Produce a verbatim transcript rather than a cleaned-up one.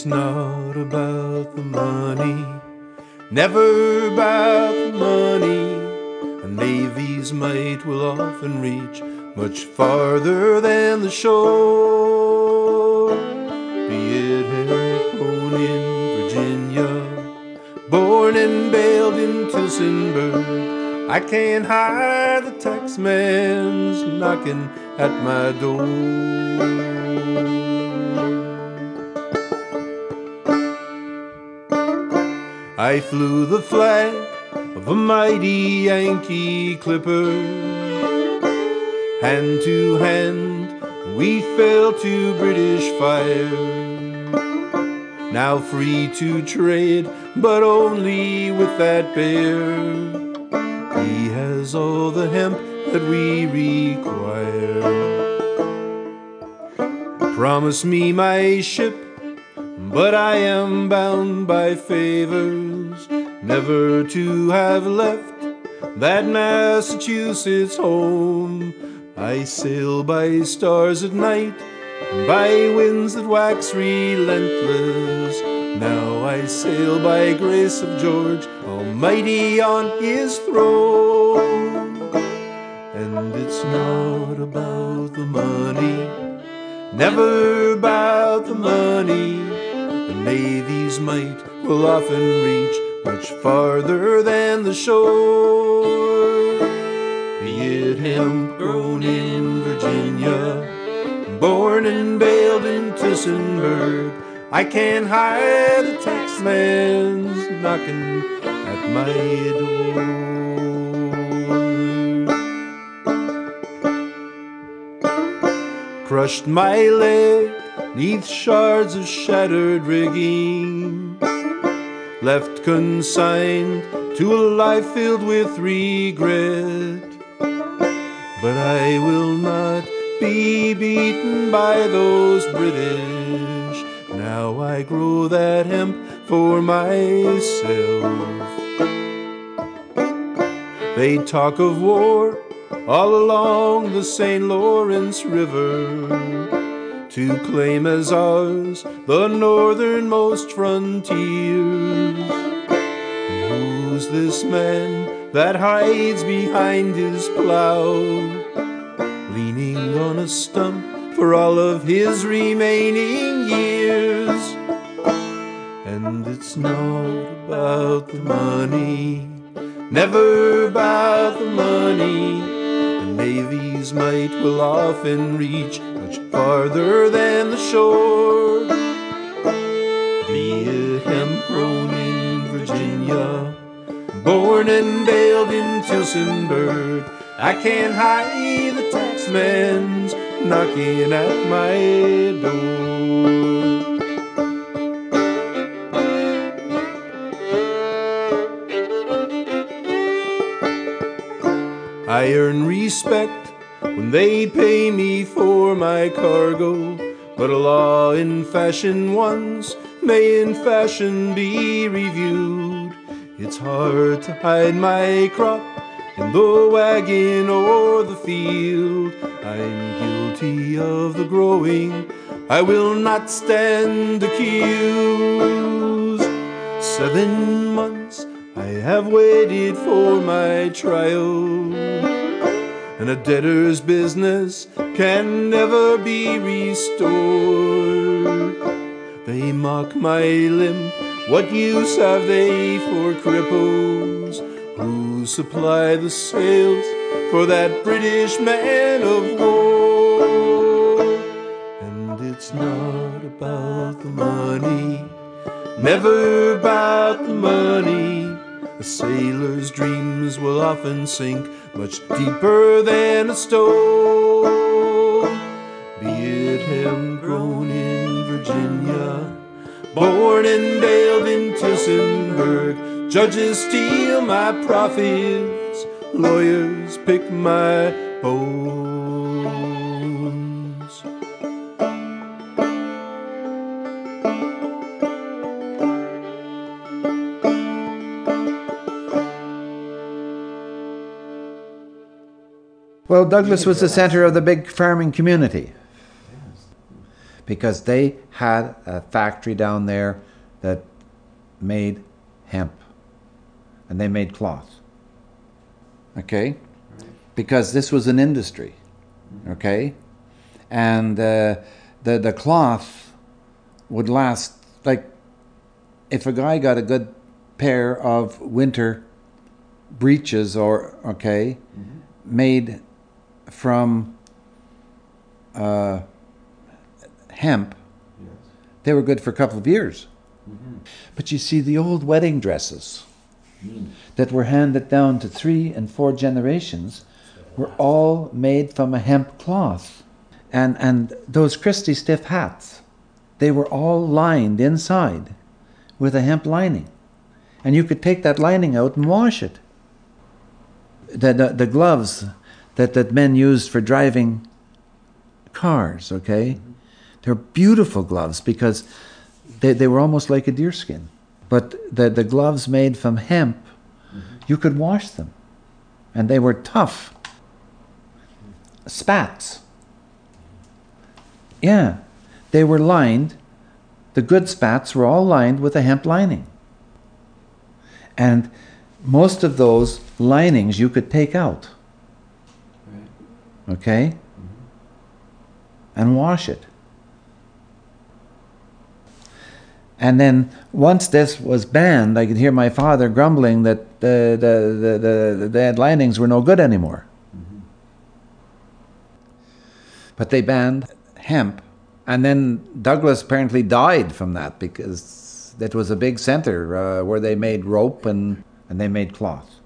it's not about the money, never about the money. A navy's might will often reach much farther than the shore. Be it Henry Cohn in Virginia, born and bailed in Tilsonburg, I can't hide the taxman's knocking at my door. I flew the flag of a mighty Yankee clipper. Hand to hand we fell to British fire. Now free to trade, but only with that bear. He has all the hemp that we require. Promise me my ship, but I am bound by favors, never to have left that Massachusetts home. I sail by stars at night, by winds that wax relentless. Now I sail by grace of George Almighty on his throne. And it's not about the money, never about the money. The Navy's might will often reach much farther than the shore. Be it hemp grown in Virginia, born and bailed in Tilsonburg, I can't hide the taxman's knocking at my door. Crushed my leg neath shards of shattered rigging, left consigned to a life filled with regret. But I will not be beaten by those British. Now I grow that hemp for myself. They talk of war all along the Saint Lawrence River, to claim as ours the northernmost frontiers. And who's this man that hides behind his plow, leaning on a stump for all of his remaining years? And it's not about the money, never about the money. The Navy's might will often reach much farther than the shore. Be it hemp grown in Virginia, born and bailed in Tilsonburg, I can't hide the taxman's knocking at my door. I earn respect when they pay me for my cargo, but a law in fashion once may in fashion be reviewed. It's hard to hide my crop in the wagon or the field. I'm guilty of the growing, I will not stand accused. Seven months I have waited for my trial, and a debtor's business can never be restored. They mock my limb, what use have they for cripples who supply the sails for that British man of war? And it's not about the money, never about the money. A sailor's dreams will often sink much deeper than a stone. Be it hemp grown in Virginia, born and bailed in Tilsonburg, judges steal my profits, lawyers pick my bones. Well, Douglas was the center of the big farming community. because they had a factory down there that made hemp, and they made cloth. Okay? Because this was an industry. Okay? And uh, the, the cloth would last, like, if a guy got a good pair of winter breeches, or, okay, mm-hmm. made from uh, hemp, yes. they were good for a couple of years. Mm-hmm. But you see, the old wedding dresses mm. that were handed down to three and four generations were all made from a hemp cloth. And, and those Christie stiff hats, they were all lined inside with a hemp lining. And you could take that lining out and wash it. The, the, the gloves that, that men used for driving cars, okay? Mm-hmm. They're beautiful gloves because they, they were almost like a deerskin. But the, the gloves made from hemp, mm-hmm. you could wash them. And they were tough. Spats. Yeah. They were lined, the good spats were all lined with a hemp lining. And most of those linings you could take out. Okay? Mm-hmm. And wash it. And then once this was banned, I could hear my father grumbling that the the the, the, the linings were no good anymore. Mm-hmm. But they banned hemp. And then Douglas apparently died from that because it was a big center uh, where they made rope and, and they made cloth.